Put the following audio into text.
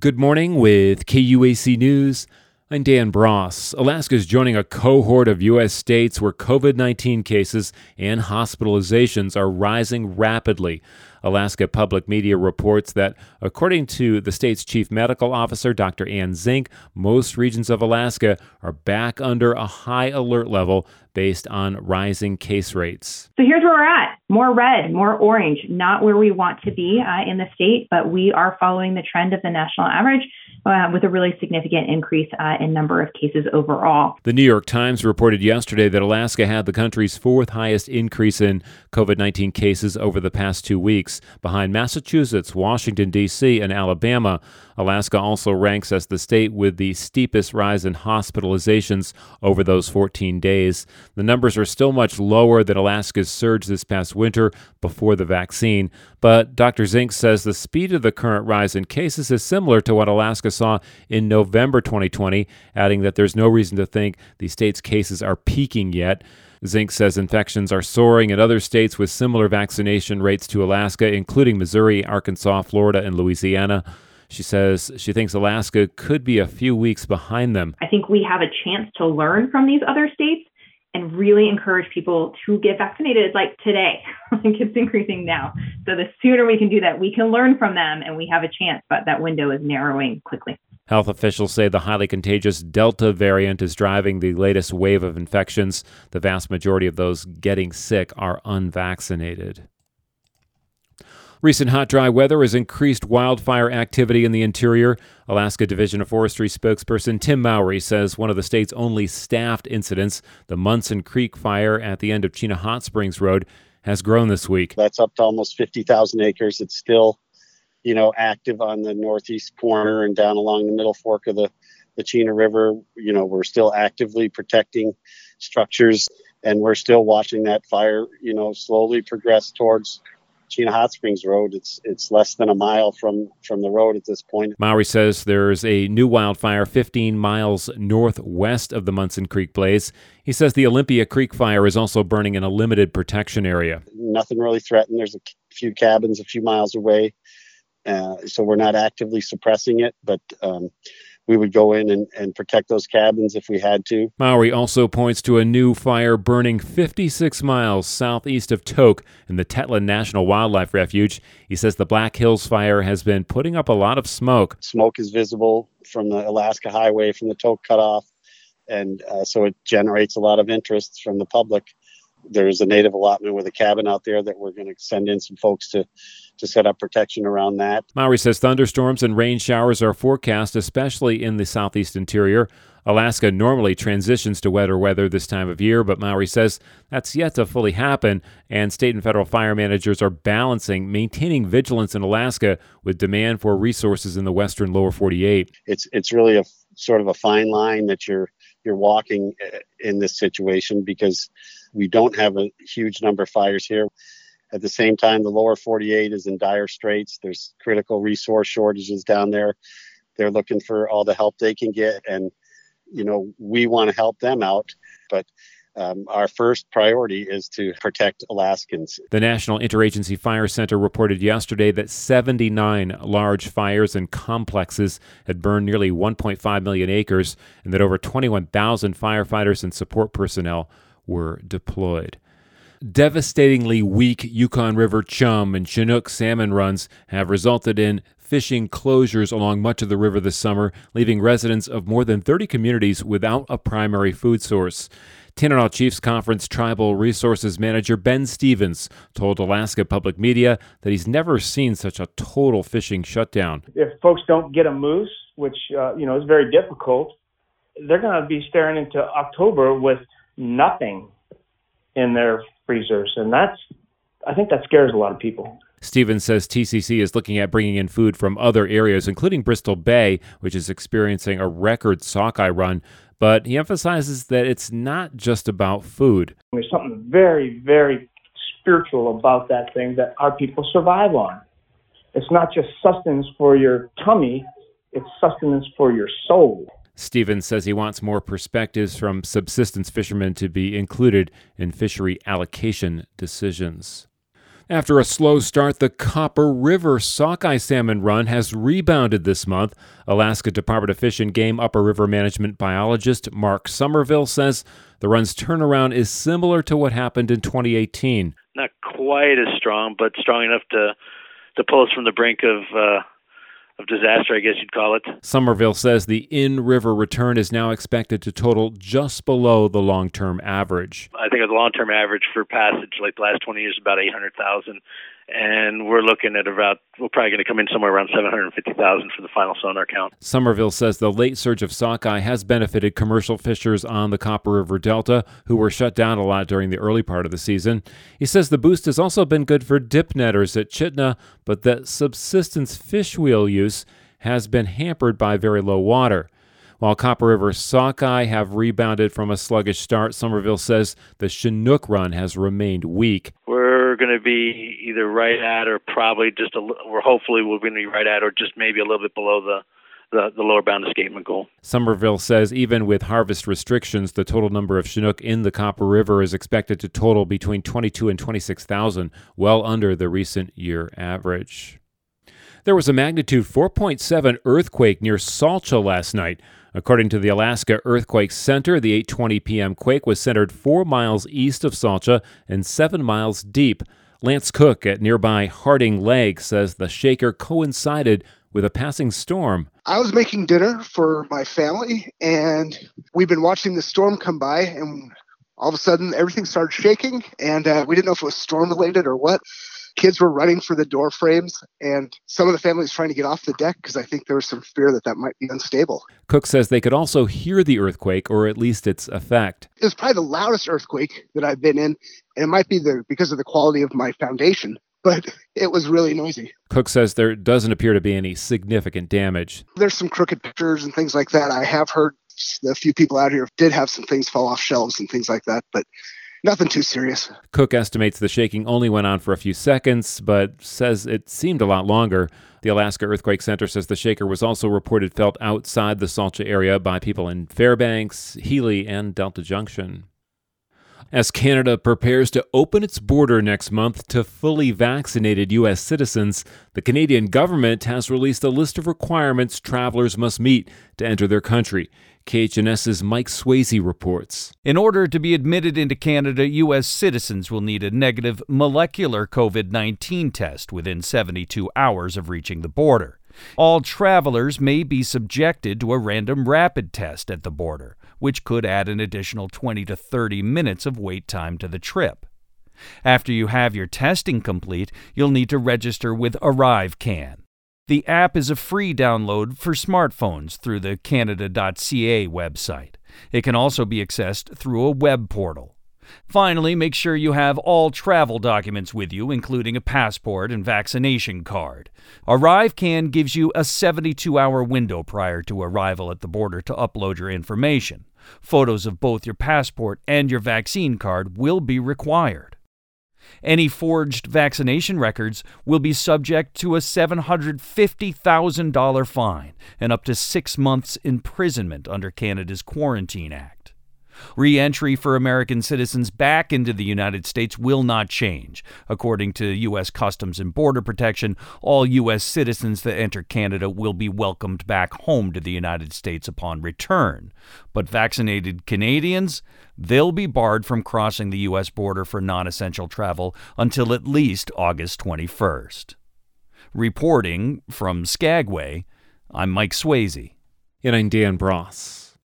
Good morning with KUAC News. I'm Dan Bross. Alaska is joining a cohort of U.S. states where COVID-19 cases and hospitalizations are rising rapidly. Alaska Public Media reports that, according to the state's chief medical officer, Dr. Ann Zink, most regions of Alaska are back under a high alert level based on rising case rates. So here's where we're at. More red, more orange, not where we want to be in the state, but we are following the trend of the national average with a really significant increase in number of cases overall. The New York Times reported yesterday that Alaska had the country's fourth highest increase in COVID-19 cases over the past 2 weeks, behind Massachusetts, Washington, D.C., and Alabama. Alaska also ranks as the state with the steepest rise in hospitalizations over those 14 days. The numbers are still much lower than Alaska's surge this past winter before the vaccine, but Dr. Zink says the speed of the current rise in cases is similar to what Alaska saw in November 2020, adding that there's no reason to think the state's cases are peaking yet. Zink says infections are soaring in other states with similar vaccination rates to Alaska, including Missouri, Arkansas, Florida, and Louisiana. She says she thinks Alaska could be a few weeks behind them. I think we have a chance to learn from these other states and really encourage people to get vaccinated, like today. Like it's increasing now. So the sooner we can do that, we can learn from them and we have a chance, but that window is narrowing quickly. Health officials say the highly contagious Delta variant is driving the latest wave of infections. The vast majority of those getting sick are unvaccinated. Recent hot, dry weather has increased wildfire activity in the interior. Alaska Division of Forestry spokesperson Tim Mowry says one of the state's only staffed incidents, the Munson Creek fire at the end of Chena Hot Springs Road, has grown this week. That's up to almost 50,000 acres. It's still, active on the northeast corner and down along the middle fork of the Chena River. We're still actively protecting structures, and we're still watching that fire, slowly progress towards Chena Hot Springs Road. It's less than a mile from the road at this point. Mowry says there's a new wildfire 15 miles northwest of the Munson Creek blaze. He says the Olympia Creek fire is also burning in a limited protection area. Nothing really threatened. There's a few cabins a few miles away, so we're not actively suppressing it, but we would go in and protect those cabins if we had to. Mowry also points to a new fire burning 56 miles southeast of Tok in the Tetlin National Wildlife Refuge. He says the Black Hills fire has been putting up a lot of smoke. Smoke is visible from the Alaska Highway, from the Tok cutoff, and so it generates a lot of interest from the public. There's a native allotment with a cabin out there that we're going to send in some folks to set up protection around that. Mowry says thunderstorms and rain showers are forecast, especially in the southeast interior. Alaska normally transitions to wetter weather this time of year, but Mowry says that's yet to fully happen, and state and federal fire managers are balancing maintaining vigilance in Alaska with demand for resources in the western lower 48. It's really a sort of a fine line that you're walking in this situation, because we don't have a huge number of fires here. At the same time, the lower 48 is in dire straits. There's critical resource shortages down there. They're looking for all the help they can get, and we want to help them out, but our first priority is to protect Alaskans. The National Interagency Fire Center reported yesterday that 79 large fires and complexes had burned nearly 1.5 million acres, and that over 21,000 firefighters and support personnel were deployed. Devastatingly weak Yukon River chum and Chinook salmon runs have resulted in fishing closures along much of the river this summer, leaving residents of more than 30 communities without a primary food source. Tanana Chiefs Conference Tribal Resources Manager Ben Stevens told Alaska Public Media that he's never seen such a total fishing shutdown. If folks don't get a moose, which is very difficult, they're going to be staring into October with nothing in their freezers, and I think that scares a lot of people. Stevens says TCC is looking at bringing in food from other areas, including Bristol Bay, which is experiencing a record sockeye run. But he emphasizes that it's not just about food. There's something very, very spiritual about that thing that our people survive on. It's not just sustenance for your tummy, it's sustenance for your soul. Stevens says he wants more perspectives from subsistence fishermen to be included in fishery allocation decisions. After a slow start, the Copper River sockeye salmon run has rebounded this month. Alaska Department of Fish and Game Upper River Management biologist Mark Somerville says the run's turnaround is similar to what happened in 2018. Not quite as strong, but strong enough to pull us from the brink of disaster, I guess you'd call it. Somerville says the in-river return is now expected to total just below the long-term average. I think the long-term average for passage, like the last 20 years, is about 800,000. And we're looking at we're probably going to come in somewhere around 750,000 for the final sonar count. Somerville says the late surge of sockeye has benefited commercial fishers on the Copper River Delta, who were shut down a lot during the early part of the season. He says the boost has also been good for dip netters at Chitina, but that subsistence fish wheel use has been hampered by very low water. While Copper River sockeye have rebounded from a sluggish start, Somerville says the Chinook run has remained weak. We're going to be either right at or probably hopefully we're going to be right at or just maybe a little bit below the lower bound escapement goal. Somerville says even with harvest restrictions, the total number of Chinook in the Copper River is expected to total between 22 and 26,000, well under the recent year average. There was a magnitude 4.7 earthquake near Salcha last night. According to the Alaska Earthquake Center, the 8:20 p.m. quake was centered 4 miles east of Salcha and 7 miles deep. Lance Cook at nearby Harding Lake says the shaker coincided with a passing storm. I was making dinner for my family, and we've been watching the storm come by, and all of a sudden everything started shaking, and we didn't know if it was storm-related or what. Kids were running for the door frames, and some of the families trying to get off the deck because I think there was some fear that might be unstable. Cook says they could also hear the earthquake, or at least its effect. It was probably the loudest earthquake that I've been in, and it might be because of the quality of my foundation, but it was really noisy. Cook says there doesn't appear to be any significant damage. There's some crooked pictures and things like that. I have heard a few people out here did have some things fall off shelves and things like that, but nothing too serious. Cook estimates the shaking only went on for a few seconds, but says it seemed a lot longer. The Alaska Earthquake Center says the shaker was also reported felt outside the Salcha area by people in Fairbanks, Healy, and Delta Junction. As Canada prepares to open its border next month to fully vaccinated U.S. citizens, the Canadian government has released a list of requirements travelers must meet to enter their country. KHNS's Mike Swayze reports. In order to be admitted into Canada, U.S. citizens will need a negative molecular COVID-19 test within 72 hours of reaching the border. All travelers may be subjected to a random rapid test at the border, which could add an additional 20 to 30 minutes of wait time to the trip. After you have your testing complete, you'll need to register with ArriveCan. The app is a free download for smartphones through the Canada.ca website. It can also be accessed through a web portal. Finally, make sure you have all travel documents with you, including a passport and vaccination card. ArriveCan gives you a 72-hour window prior to arrival at the border to upload your information. Photos of both your passport and your vaccine card will be required. Any forged vaccination records will be subject to a $750,000 fine and up to 6 months imprisonment under Canada's Quarantine Act. Re-entry for American citizens back into the United States will not change. According to U.S. Customs and Border Protection, all U.S. citizens that enter Canada will be welcomed back home to the United States upon return. But vaccinated Canadians, they'll be barred from crossing the U.S. border for non-essential travel until at least August 21st. Reporting from Skagway, I'm Mike Swayze. And I'm Dan Bross.